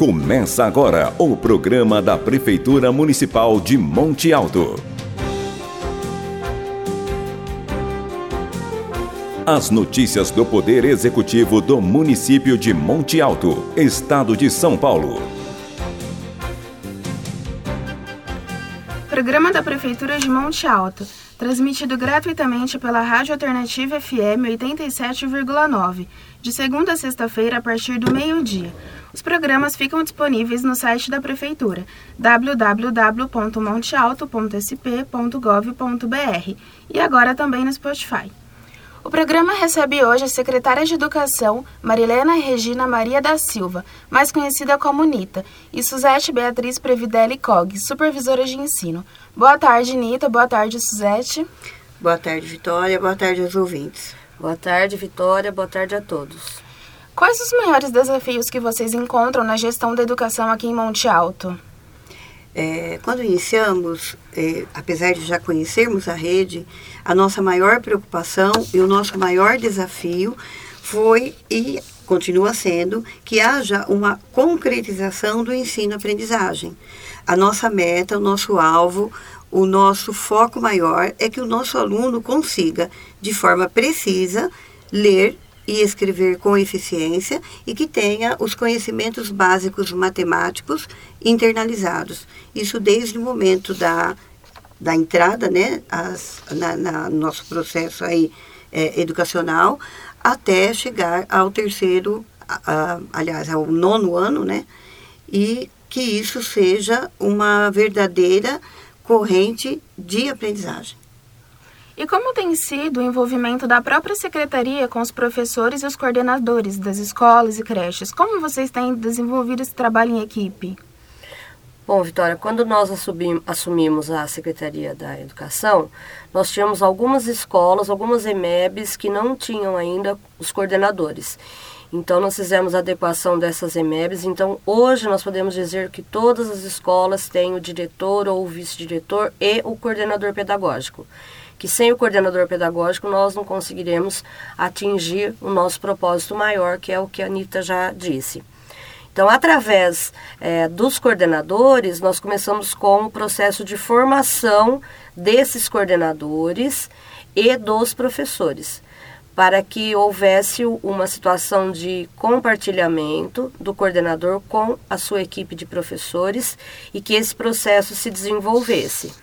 Começa agora o programa da Prefeitura Municipal de Monte Alto. As notícias do Poder Executivo do município de Monte Alto, Estado de São Paulo. Programa da Prefeitura de Monte Alto, transmitido gratuitamente pela Rádio Alternativa FM 87,9, de segunda a sexta-feira a partir do meio-dia. Os programas ficam disponíveis no site da Prefeitura, www.montealto.sp.gov.br, e agora também no Spotify. O programa recebe hoje a secretária de Educação, Marilena Regina Maria da Silva, mais conhecida como Nita, e Suzete Beatriz Previdelli Cog, supervisora de ensino. Boa tarde, Nita. Boa tarde, Suzete. Boa tarde, Vitória. Boa tarde aos ouvintes. Boa tarde, Vitória. Boa tarde a todos. Quais os maiores desafios que vocês encontram na gestão da educação aqui em Monte Alto? Quando iniciamos, apesar de já conhecermos a rede, a nossa maior preocupação e o nosso maior desafio foi e continua sendo que haja uma concretização do ensino-aprendizagem. A nossa meta, o nosso alvo, o nosso foco maior é que o nosso aluno consiga, de forma precisa, ler e escrever com eficiência e que tenha os conhecimentos básicos matemáticos internalizados. Isso desde o momento da entrada, né, no nosso processo aí, educacional, até chegar ao terceiro, ao 9º ano, né, e que isso seja uma verdadeira corrente de aprendizagem. E como tem sido o envolvimento da própria secretaria com os professores e os coordenadores das escolas e creches? Como vocês têm desenvolvido esse trabalho em equipe? Bom, Vitória, quando nós assumimos a Secretaria da Educação, nós tínhamos algumas escolas, algumas EMEBs que não tinham ainda os coordenadores. Então, nós fizemos a adequação dessas EMEBs. Então, hoje nós podemos dizer que todas as escolas têm o diretor ou o vice-diretor e o coordenador pedagógico. Que sem o coordenador pedagógico nós não conseguiremos atingir o nosso propósito maior, que é o que a Nita já disse. Então, através dos coordenadores, nós começamos com o processo de formação desses coordenadores e dos professores, para que houvesse uma situação de compartilhamento do coordenador com a sua equipe de professores e que esse processo se desenvolvesse.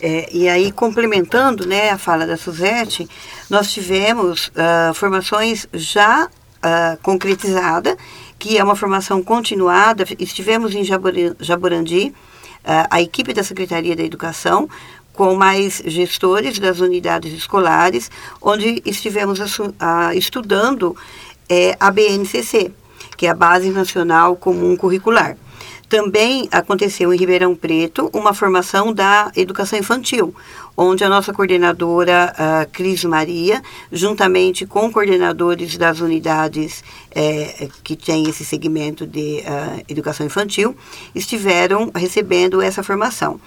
E aí, complementando, né, a fala da Suzete, nós tivemos formações já concretizadas, que é uma formação continuada. Estivemos em Jaborandi, a equipe da Secretaria da Educação, com mais gestores das unidades escolares, onde estivemos estudando a BNCC, que é a Base Nacional Comum Curricular. Também aconteceu em Ribeirão Preto uma formação da educação infantil, onde a nossa coordenadora Cris Maria, juntamente com coordenadores das unidades que têm esse segmento de educação infantil, estiveram recebendo essa formação.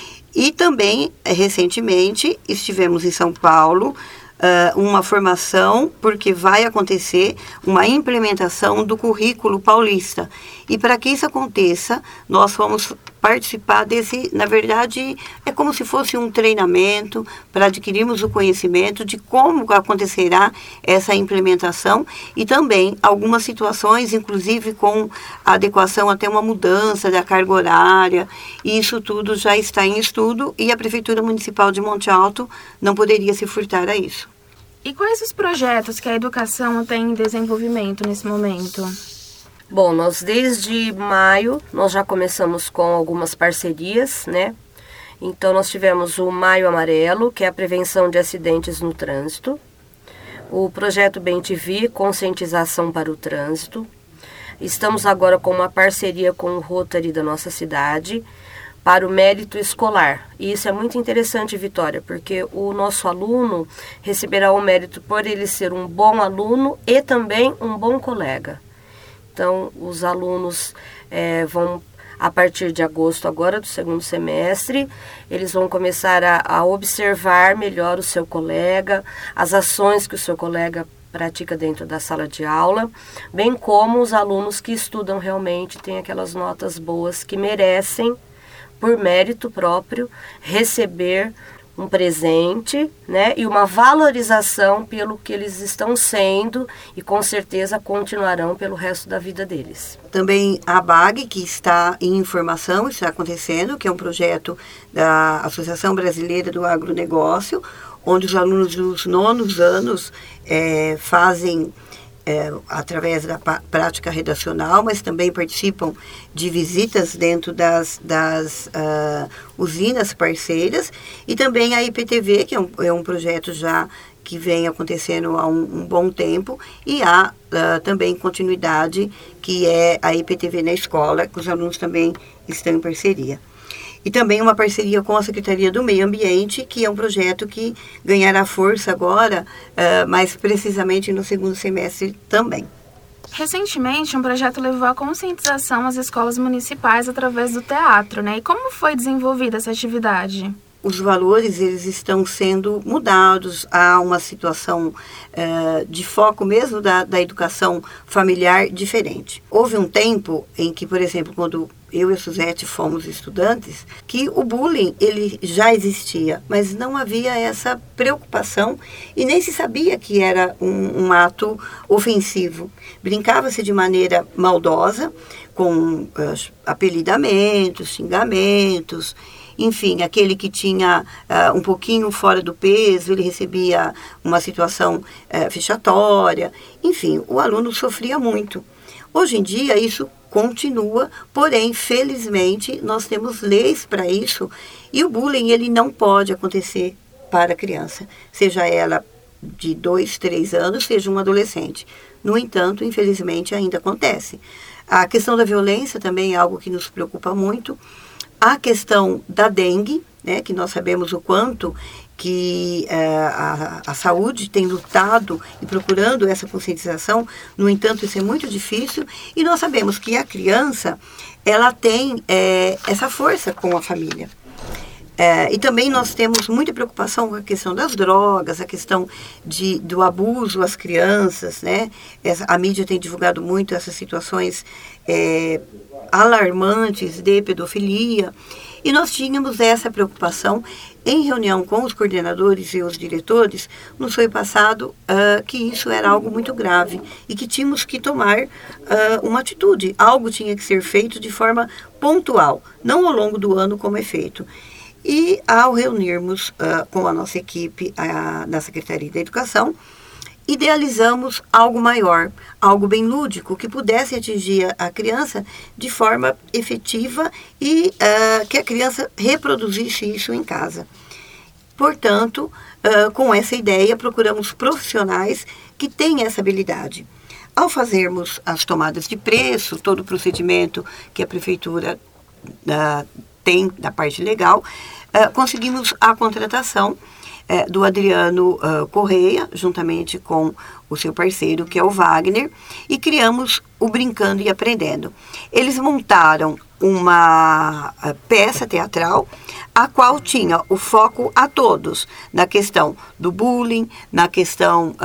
E também, recentemente, estivemos em São Paulo, uma formação, porque vai acontecer uma implementação do currículo paulista. E para que isso aconteça, nós vamos participar desse, na verdade, é como se fosse um treinamento para adquirirmos o conhecimento de como acontecerá essa implementação e também algumas situações, inclusive com a adequação até uma mudança da carga horária. E isso tudo já está em estudo e a Prefeitura Municipal de Monte Alto não poderia se furtar a isso. E quais os projetos que a educação tem em desenvolvimento nesse momento? Bom, nós desde maio, nós já começamos com algumas parcerias, né? Então, nós tivemos o Maio Amarelo, que é a prevenção de acidentes no trânsito. O projeto Bem TV, conscientização para o trânsito. Estamos agora com uma parceria com o Rotary da nossa cidade, para o mérito escolar. E isso é muito interessante, Vitória, porque o nosso aluno receberá o mérito por ele ser um bom aluno e também um bom colega. Então, os alunos vão, a partir de agosto agora, do 2º semestre, eles vão começar a observar melhor o seu colega, as ações que o seu colega pratica dentro da sala de aula, bem como os alunos que estudam realmente, têm aquelas notas boas que merecem, por mérito próprio, receber um presente, né, e uma valorização pelo que eles estão sendo e com certeza continuarão pelo resto da vida deles. Também a BAG, que está em formação, está acontecendo, que é um projeto da Associação Brasileira do Agronegócio, onde os alunos dos 9º anos fazem através da prática redacional, mas também participam de visitas dentro das usinas parceiras, e também a IPTV, que é um projeto já que vem acontecendo há um bom tempo, e há também continuidade, que é a IPTV na escola, que os alunos também estão em parceria. E também uma parceria com a Secretaria do Meio Ambiente, que é um projeto que ganhará força agora, mais precisamente no 2º semestre também. Recentemente, um projeto levou a conscientização às escolas municipais através do teatro, né? E como foi desenvolvida essa atividade? Os valores, eles estão sendo mudados, há uma situação de foco mesmo da educação familiar diferente. Houve um tempo em que, por exemplo, quando eu e a Suzete fomos estudantes, que o bullying ele já existia, mas não havia essa preocupação e nem se sabia que era um ato ofensivo. Brincava-se de maneira maldosa, com apelidamentos, xingamentos. Enfim, aquele que tinha um pouquinho fora do peso, ele recebia uma situação vexatória. Enfim, o aluno sofria muito. Hoje em dia, isso continua, porém, felizmente, nós temos leis para isso. E o bullying, ele não pode acontecer para a criança, seja ela de 2, 3 anos, seja um adolescente. No entanto, infelizmente, ainda acontece. A questão da violência também é algo que nos preocupa muito. A questão da dengue, né, que nós sabemos o quanto que a saúde tem lutado e procurando essa conscientização, no entanto, isso é muito difícil, e nós sabemos que a criança, ela tem essa força com a família. E também nós temos muita preocupação com a questão das drogas, a questão do abuso às crianças, né? A mídia tem divulgado muito essas situações alarmantes de pedofilia, e nós tínhamos essa preocupação. Em reunião com os coordenadores e os diretores, nos foi passado que isso era algo muito grave e que tínhamos que tomar uma atitude. Algo tinha que ser feito de forma pontual, não ao longo do ano como é feito. E ao reunirmos com a nossa equipe da Secretaria da Educação, idealizamos algo maior, algo bem lúdico, que pudesse atingir a criança de forma efetiva e que a criança reproduzisse isso em casa. Portanto, com essa ideia, procuramos profissionais que têm essa habilidade. Ao fazermos as tomadas de preço, todo o procedimento que a Prefeitura tem da parte legal, conseguimos a contratação do Adriano Correia, juntamente com o seu parceiro, que é o Wagner, e criamos o Brincando e Aprendendo. Eles montaram uma peça teatral, a qual tinha o foco a todos, na questão do bullying, na questão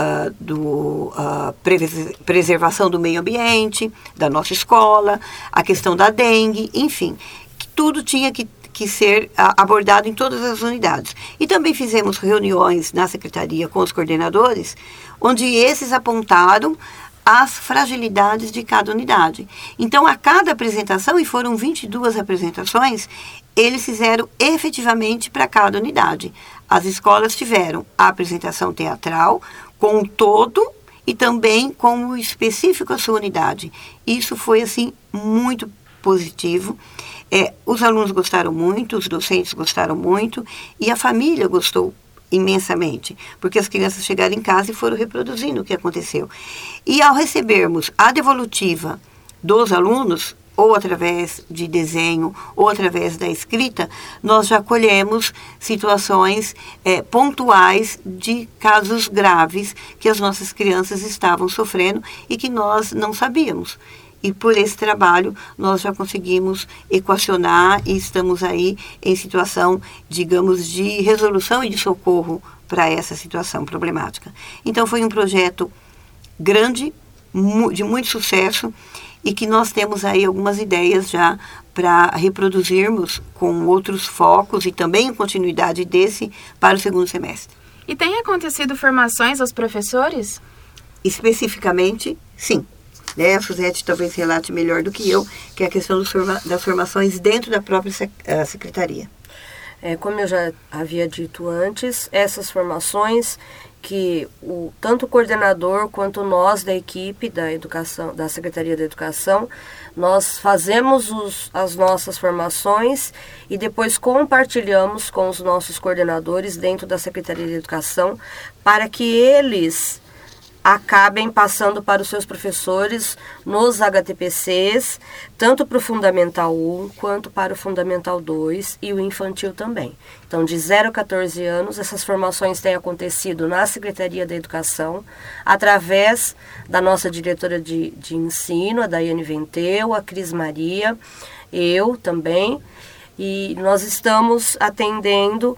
da preservação do meio ambiente, da nossa escola, a questão da dengue, enfim, que tudo tinha que ser abordado em todas as unidades. E também fizemos reuniões na secretaria com os coordenadores, onde esses apontaram as fragilidades de cada unidade. Então, a cada apresentação, e foram 22 apresentações, eles fizeram efetivamente para cada unidade. As escolas tiveram a apresentação teatral com o todo e também com o específico à sua unidade. Isso foi, assim, muito positivo. Os alunos gostaram muito, os docentes gostaram muito e a família gostou imensamente, porque as crianças chegaram em casa e foram reproduzindo o que aconteceu. E ao recebermos a devolutiva dos alunos, ou através de desenho, ou através da escrita, nós já colhemos situações pontuais de casos graves que as nossas crianças estavam sofrendo e que nós não sabíamos. E por esse trabalho nós já conseguimos equacionar e estamos aí em situação, digamos, de resolução e de socorro para essa situação problemática. Então foi um projeto grande, de muito sucesso, e que nós temos aí algumas ideias já para reproduzirmos com outros focos e também em continuidade desse para o segundo semestre. E tem acontecido formações aos professores? Especificamente, sim. A Suzete talvez relate melhor do que eu, que é a questão das formações dentro da própria secretaria. Como eu já havia dito antes, essas formações que tanto o coordenador quanto nós da equipe da educação, da Secretaria da Educação, nós fazemos as nossas formações e depois compartilhamos com os nossos coordenadores dentro da Secretaria da Educação para que eles acabem passando para os seus professores nos HTPCs, tanto para o Fundamental 1 quanto para o Fundamental 2 e o Infantil também. Então, de 0 a 14 anos, essas formações têm acontecido na Secretaria da Educação, através da nossa diretora de ensino, a Daiane Venteu, a Cris Maria, eu também, e nós estamos atendendo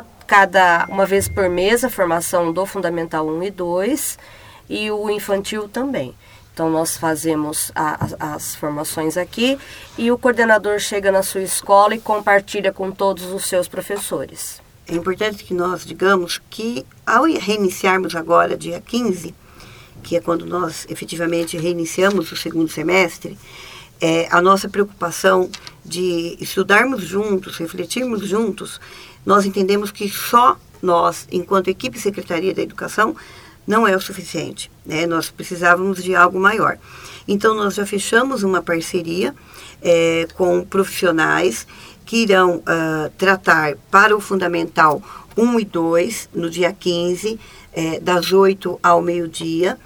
uma vez por mês a formação do Fundamental 1 e 2, e o infantil também. Então, nós fazemos as formações aqui e o coordenador chega na sua escola e compartilha com todos os seus professores. É importante que nós digamos que, ao reiniciarmos agora, dia 15, que é quando nós efetivamente reiniciamos o segundo semestre, a nossa preocupação de estudarmos juntos, refletirmos juntos, nós entendemos que só nós, enquanto equipe Secretaria da Educação, não é o suficiente, né? Nós precisávamos de algo maior. Então, nós já fechamos uma parceria com profissionais que irão tratar para o Fundamental 1 e 2, no dia 15, das 8 ao meio-dia,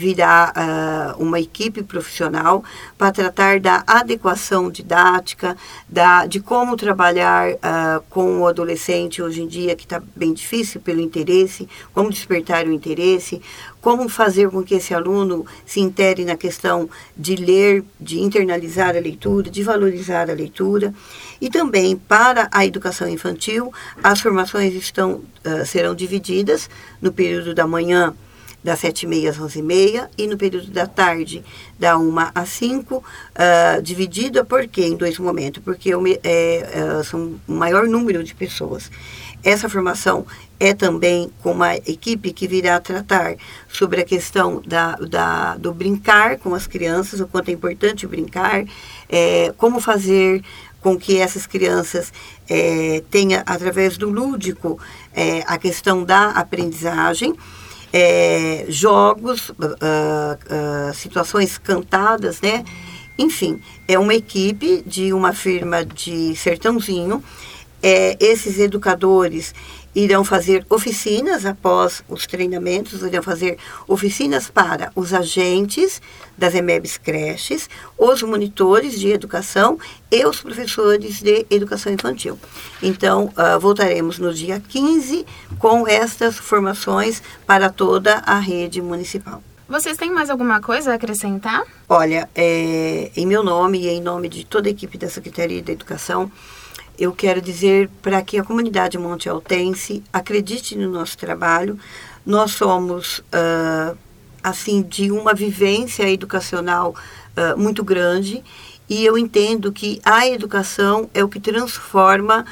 virá uma equipe profissional para tratar da adequação didática, de como trabalhar com o adolescente hoje em dia, que está bem difícil pelo interesse, como despertar o interesse, como fazer com que esse aluno se intere na questão de ler, de internalizar a leitura, de valorizar a leitura. E também para a educação infantil, as formações serão divididas no período da manhã, das 7h30 às 11h30, e no período da tarde, da 1 às 5, dividida por quê? Em 2 momentos, porque são um maior número de pessoas. Essa formação é também com uma equipe que virá tratar sobre a questão do brincar com as crianças, o quanto é importante o brincar, como fazer com que essas crianças tenham, através do lúdico, a questão da aprendizagem, jogos, situações cantadas, né? Enfim, é uma equipe de uma firma de Sertãozinho. Esses educadores irão fazer oficinas após os treinamentos, irão fazer oficinas para os agentes das EMEBs creches, os monitores de educação e os professores de educação infantil. Então, voltaremos no dia 15 com estas formações para toda a rede municipal. Vocês têm mais alguma coisa a acrescentar? Olha, em meu nome e em nome de toda a equipe da Secretaria da Educação, eu quero dizer para que a comunidade montealtense acredite no nosso trabalho. Nós somos, assim, de uma vivência educacional muito grande, e eu entendo que a educação é o que transforma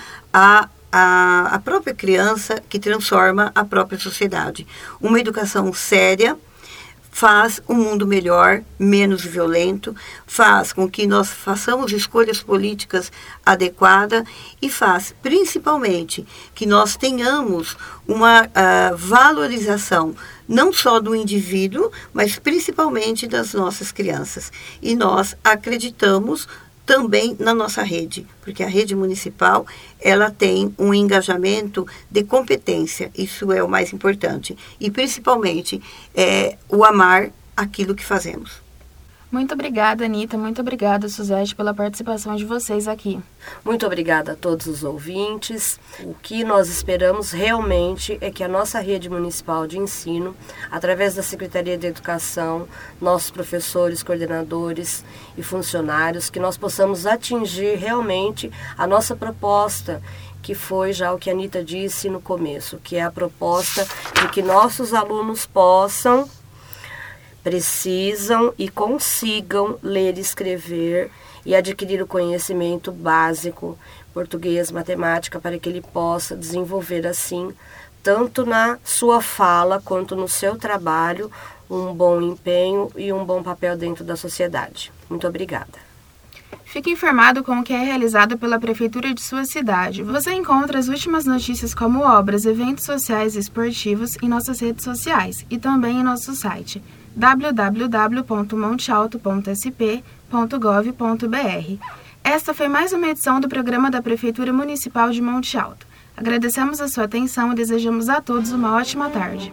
a própria criança, que transforma a própria sociedade. Uma educação séria faz um mundo melhor, menos violento, faz com que nós façamos escolhas políticas adequadas e faz, principalmente, que nós tenhamos uma valorização não só do indivíduo, mas principalmente das nossas crianças. E nós acreditamos também na nossa rede, porque a rede municipal, ela tem um engajamento de competência, isso é o mais importante, e principalmente o amar aquilo que fazemos. Muito obrigada, Anitta, muito obrigada, Suzete, pela participação de vocês aqui. Muito obrigada a todos os ouvintes. O que nós esperamos realmente é que a nossa rede municipal de ensino, através da Secretaria de Educação, nossos professores, coordenadores e funcionários, que nós possamos atingir realmente a nossa proposta, que foi já o que a Anitta disse no começo, que é a proposta de que nossos alunos possam precisam e consigam ler e escrever e adquirir o conhecimento básico, português, matemática, para que ele possa desenvolver assim, tanto na sua fala quanto no seu trabalho, um bom empenho e um bom papel dentro da sociedade. Muito obrigada. Fique informado com o que é realizado pela Prefeitura de sua cidade. Você encontra as últimas notícias como obras, eventos sociais e esportivos em nossas redes sociais e também em nosso site www.montealto.sp.gov.br. Esta foi mais uma edição do programa da Prefeitura Municipal de Monte Alto. Agradecemos a sua atenção e desejamos a todos uma ótima tarde.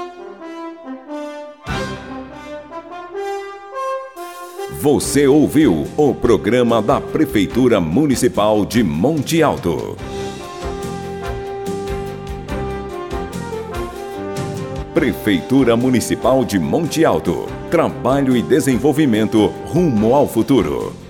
Você ouviu o programa da Prefeitura Municipal de Monte Alto. Prefeitura Municipal de Monte Alto. Trabalho e desenvolvimento rumo ao futuro.